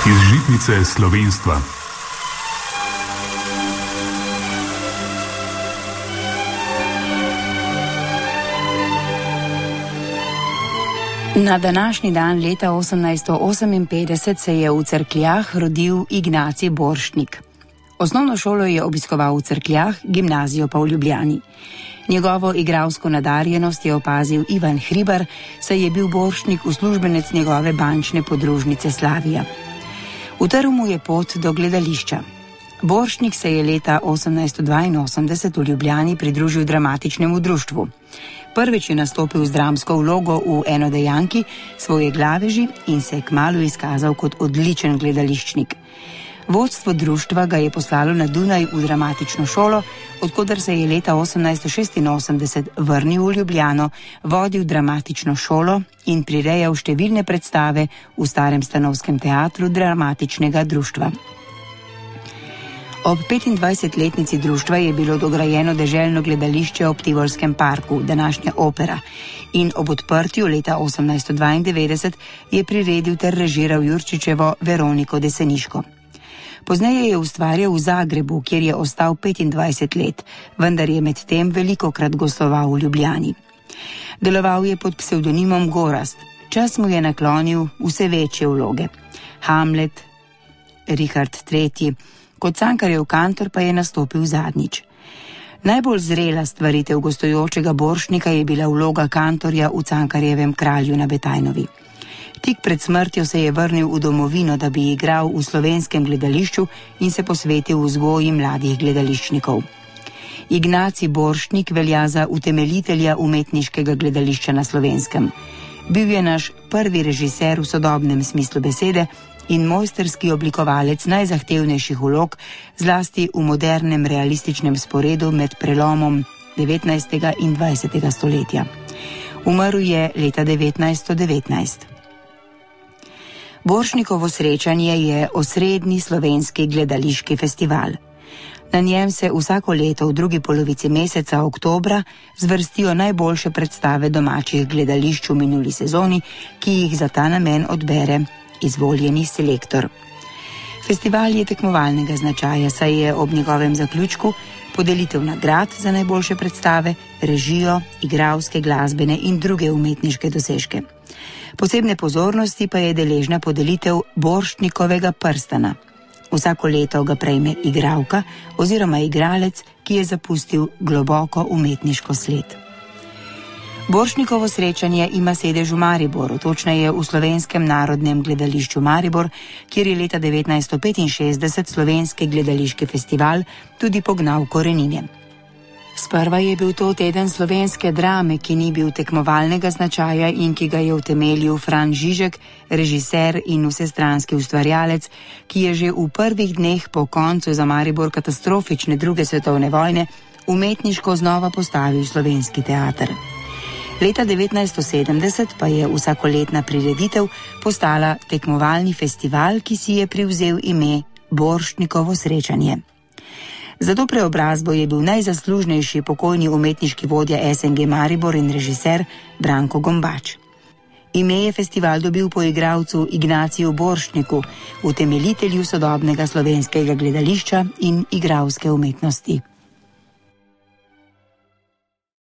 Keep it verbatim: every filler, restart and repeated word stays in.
Iz žitnice slovenstva. Na današnji dan leta osemnajststo oseminpetdeset se je v Cerkljah rodil Ignacij Borštnik. Osnovno šolo je obiskoval v Cerkljah, gimnazijo pa v Ljubljani. Njegovo igralsko nadarjenost je opazil Ivan Hribar, saj je bil Borštnik uslužbenec njegove bančne podružnice Slavija. Utrl mu je pot do gledališča. Borštnik se je leta osemnajststo dvainosemdeset v Ljubljani pridružil dramatičnemu društvu. Prvič je nastopil z dramsko vlogo v Enodejanki, Svoje glaveži, in se je kmalu izkazal kot odličen gledališčnik. Vodstvo društva ga je poslalo na Dunaj v dramatično šolo, odkoder se je leta osemnajststo šestinosemdeset vrnil v Ljubljano, vodil dramatično šolo in prirejal številne predstave v starem stanovskem teatru dramatičnega društva. Ob petindvajsetletnici društva je bilo dograjeno deželno gledališče ob Tivolskem parku, današnja Opera, in ob odprtju leta osemnajststo dvaindevetdeset je priredil ter režiral Jurčičevo Veroniko Deseniško. Pozneje je ustvarjal v Zagrebu, kjer je ostal petindvajset let, vendar je med tem velikokrat gostoval v Ljubljani. Deloval je pod psevdonimom Gorazd. Čas mu je naklonil vse večje vloge. Hamlet, Richard tretji, kot Cankarjev kantor pa je nastopil zadnjič. Najbolj zrela stvaritev gostujočega Borštnika je bila vloga kantorja v Cankarjevem Kralju na Betajnovi. Tik pred smrtjo se je vrnil v domovino, da bi igral v slovenskem gledališču in se posvetil vzgoji mladih gledališčnikov. Ignacij Borštnik velja za utemeljitelja umetniškega gledališča na Slovenskem. Bil je naš prvi režiser v sodobnem smislu besede in mojsterski oblikovalec najzahtevnejših vlog, zlasti v modernem realističnem sporedu med prelomom devetnajstega in dvajsetega stoletja. Umrl je leta devetnajststo devetnajst. Borštnikovo srečanje je osrednji slovenski gledališki festival. Na njem se vsako leto v drugi polovici meseca oktobra zvrstijo najboljše predstave domačih gledališč v minuli sezoni, ki jih za ta namen odbere izvoljeni selektor. Festival je tekmovalnega značaja, saj je ob njegovem zaključku podelitev nagrad za najboljše predstave, režijo, igralske, glasbene in druge umetniške dosežke. Posebne pozornosti pa je deležna podelitev Borštnikovega prstana. Vsako leto ga prejme igralka oziroma igralec, ki je zapustil globoko umetniško sled. Borštnikovo srečanje ima sedež v Mariboru, točneje v Slovenskem narodnem gledališču Maribor, kjer je leta devetnajststo petinšestdeset slovenski gledališki festival tudi pognal korenine. Sprva je bil to teden slovenske drame, ki ni bil tekmovalnega značaja in ki ga je utemeljil Fran Žižek, režiser in vsestranski ustvarjalec, ki je že v prvih dneh po koncu za Maribor katastrofične druge svetovne vojne umetniško znova postavil slovenski teater. Leta devetnajststo sedemdeset pa je vsakoletna prireditev postala tekmovalni festival, ki si je privzel ime Borštnikovo srečanje. Za to preobrazbo je bil najzaslužnejši pokojni umetniški vodja S N G Maribor in režiser Branko Gombač. Ime je festival dobil po igralcu Ignaciju Borštniku, utemeljitelju sodobnega slovenskega gledališča in igralske umetnosti.